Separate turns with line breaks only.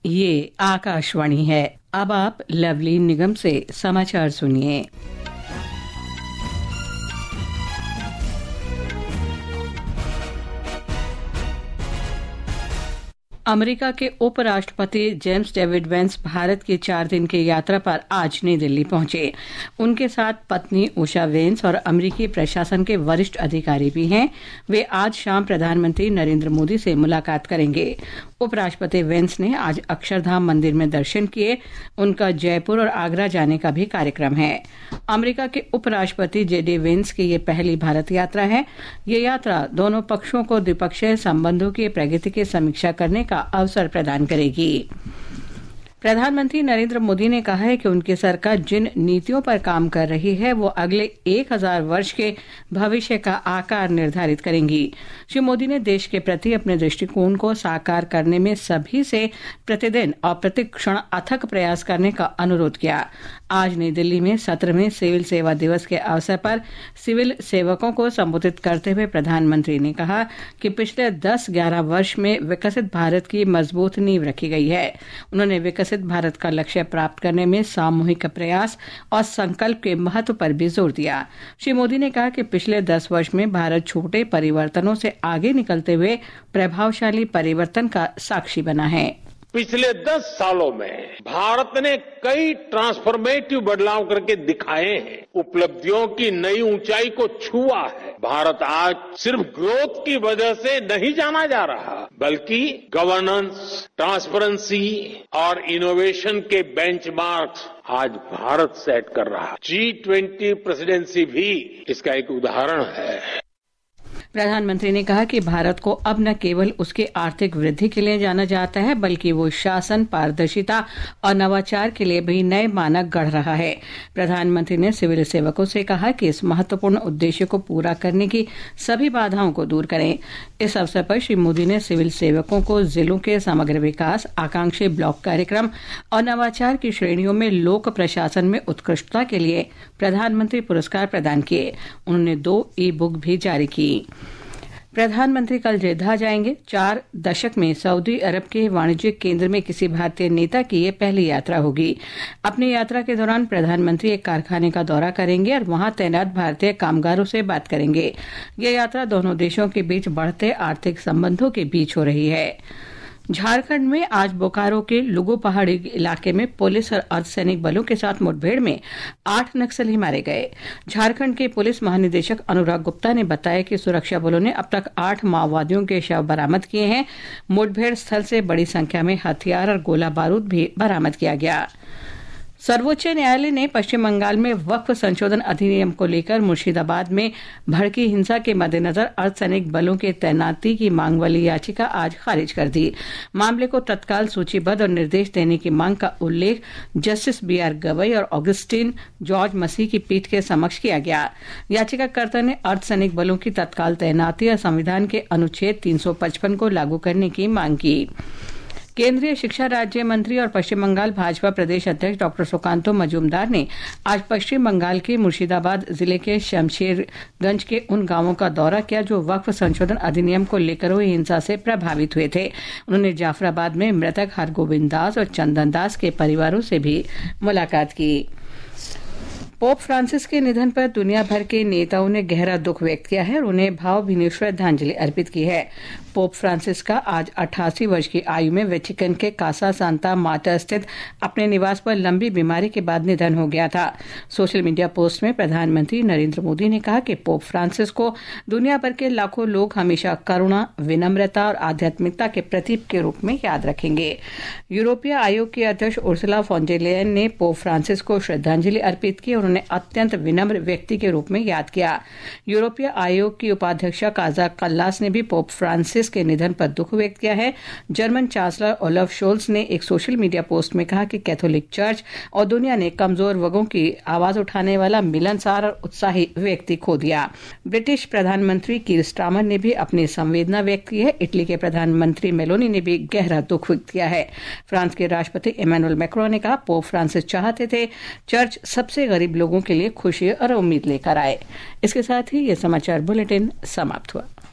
ये आकाशवाणी है। अब आप लवली निगम से समाचार सुनिए। अमेरिका के उपराष्ट्रपति जेम्स डेविड वेंस भारत की 4 दिन की यात्रा पर आज नई दिल्ली पहुंचे। उनके साथ पत्नी उषा वेंस और अमेरिकी प्रशासन के वरिष्ठ अधिकारी भी हैं। वे आज शाम प्रधानमंत्री नरेंद्र मोदी से मुलाकात करेंगे। उपराष्ट्रपति वेंस ने आज अक्षरधाम मंदिर में दर्शन किए। उनका जयपुर और आगरा जाने का भी कार्यक्रम है। अमेरिका के उपराष्ट्रपति जेडी वेंस की ये पहली भारत यात्रा है। ये यात्रा दोनों पक्षों को द्विपक्षीय संबंधों की प्रगति की समीक्षा करने का अवसर प्रदान करेगी। प्रधानमंत्री नरेंद्र मोदी ने कहा है कि उनकी सरकार जिन नीतियों पर काम कर रही है वो अगले 1000 वर्ष के भविष्य का आकार निर्धारित करेंगी। श्री मोदी ने देश के प्रति अपने दृष्टिकोण को साकार करने में सभी से प्रतिदिन और प्रतिक्षण अथक प्रयास करने का अनुरोध किया। आज नई दिल्ली में 17वें सिविल सेवा दिवस के अवसर पर सिविल सेवकों को संबोधित करते हुए प्रधानमंत्री ने कहा कि पिछले 10-11 वर्ष में विकसित भारत की मजबूत नींव रखी गई है। उन्होंने विकसित भारत का लक्ष्य प्राप्त करने में सामूहिक प्रयास और संकल्प के महत्व पर भी जोर दिया। श्री मोदी ने कहा कि पिछले 10 वर्ष में भारत छोटे परिवर्तनों से आगे निकलते हुए प्रभावशाली परिवर्तन का साक्षी बना है।
पिछले 10 सालों में भारत ने कई ट्रांसफॉर्मेटिव बदलाव करके दिखाए हैं। उपलब्धियों की नई ऊंचाई को छुआ है। भारत आज सिर्फ ग्रोथ की वजह से नहीं जाना जा रहा, बल्कि गवर्नेंस, ट्रांसपेरेंसी और इनोवेशन के बेंचमार्क्स आज भारत सेट कर रहा है। G20 प्रेसिडेंसी भी इसका एक उदाहरण है।
प्रधानमंत्री ने कहा कि भारत को अब न केवल उसके आर्थिक वृद्धि के लिए जाना जाता है, बल्कि वो शासन, पारदर्शिता और नवाचार के लिए भी नए मानक गढ़ रहा है। प्रधानमंत्री ने सिविल सेवकों से कहा कि इस महत्वपूर्ण उद्देश्य को पूरा करने की सभी बाधाओं को दूर करें। इस अवसर पर श्री मोदी ने सिविल सेवकों को जिलों के समग्र विकास, आकांक्षी ब्लॉक कार्यक्रम और नवाचार की श्रेणियों में लोक प्रशासन में उत्कृष्टता के लिए प्रधानमंत्री पुरस्कार प्रदान किए। उन्होंने 2 ई-बुक भी जारी की। प्रधानमंत्री कल जेद्दा जाएंगे। 4 दशक में सऊदी अरब के वाणिज्यिक केंद्र में किसी भारतीय नेता की ये पहली यात्रा होगी। अपनी यात्रा के दौरान प्रधानमंत्री एक कारखाने का दौरा करेंगे और वहां तैनात भारतीय कामगारों से बात करेंगे। यह यात्रा दोनों देशों के बीच बढ़ते आर्थिक संबंधों के बीच हो रही है। झारखंड में आज बोकारो के लुगु पहाड़ी इलाके में पुलिस और अर्धसैनिक बलों के साथ मुठभेड़ में 8 नक्सली मारे गए। झारखंड के पुलिस महानिदेशक अनुराग गुप्ता ने बताया कि सुरक्षा बलों ने अब तक 8 माओवादियों के शव बरामद किए हैं। मुठभेड़ स्थल से बड़ी संख्या में हथियार और गोला बारूद भी बरामद किया गया। सर्वोच्च न्यायालय ने पश्चिम बंगाल में वक्फ संशोधन अधिनियम को लेकर मुर्शिदाबाद में भड़की हिंसा के मद्देनजर अर्धसैनिक बलों के तैनाती की मांग वाली याचिका आज खारिज कर दी। मामले को तत्काल सूचीबद्ध और निर्देश देने की मांग का उल्लेख जस्टिस BR गवई और ऑगस्टिन जॉर्ज मसीह की पीठ के समक्ष किया गया। याचिकाकर्ता ने अर्धसैनिक बलों की तत्काल तैनाती और संविधान के अनुच्छेद 355 को लागू करने की मांग की। केंद्रीय शिक्षा राज्य मंत्री और पश्चिम बंगाल भाजपा प्रदेश अध्यक्ष डॉक्टर सुकांतो मजूमदार ने आज पश्चिम बंगाल के मुर्शिदाबाद जिले के शमशेरगंज के उन गांवों का दौरा किया जो वक्फ संशोधन अधिनियम को लेकर हुई हिंसा से प्रभावित हुए थे। उन्होंने जाफराबाद में मृतक हरगोविंद दास और चंदन दास के परिवारों से भी मुलाकात की। पोप फ्रांसिस के निधन पर दुनिया भर के नेताओं ने गहरा दुख व्यक्त किया है और उन्हें भावभीनी श्रद्धांजलि अर्पित की है। पोप फ्रांसिस का आज 88 वर्ष की आयु में वेटिकन के कासा सांता मार्टा स्थित अपने निवास पर लंबी बीमारी के बाद निधन हो गया था। सोशल मीडिया पोस्ट में प्रधानमंत्री नरेंद्र मोदी ने कहा कि पोप फ्रांसिस को दुनिया भर के लाखों लोग हमेशा करुणा, विनम्रता और आध्यात्मिकता के प्रतीक के रूप में याद रखेंगे। यूरोपीय आयोग की अध्यक्ष उर्सुला फॉन डर लेयन ने पोप फ्रांसिस को श्रद्धांजलि अर्पित की और उन्हें अत्यंत विनम्र व्यक्ति के रूप में याद किया। यूरोपीय आयोग की उपाध्यक्षा काजा कल्लास ने भी पोप फ्रांसिस के निधन पर दुख व्यक्त किया है। जर्मन चांसलर ओलफ शोल्स ने एक सोशल मीडिया पोस्ट में कहा कि कैथोलिक चर्च और दुनिया ने कमजोर वर्गों की आवाज उठाने वाला मिलनसार और उत्साही व्यक्ति खो दिया। ब्रिटिश प्रधानमंत्री कीर स्टारमर ने भी अपनी संवेदना व्यक्त की है। इटली के प्रधानमंत्री मेलोनी ने भी गहरा दुख व्यक्त किया है। फ्रांस के राष्ट्रपति इमैनुअल मैक्रों ने कहा पोप फ्रांसिस चाहते थे चर्च सबसे गरीब लोगों के लिए खुशी और उम्मीद लेकर आए। इसके साथ ही ये समाचार बुलेटिन समाप्त हुआ।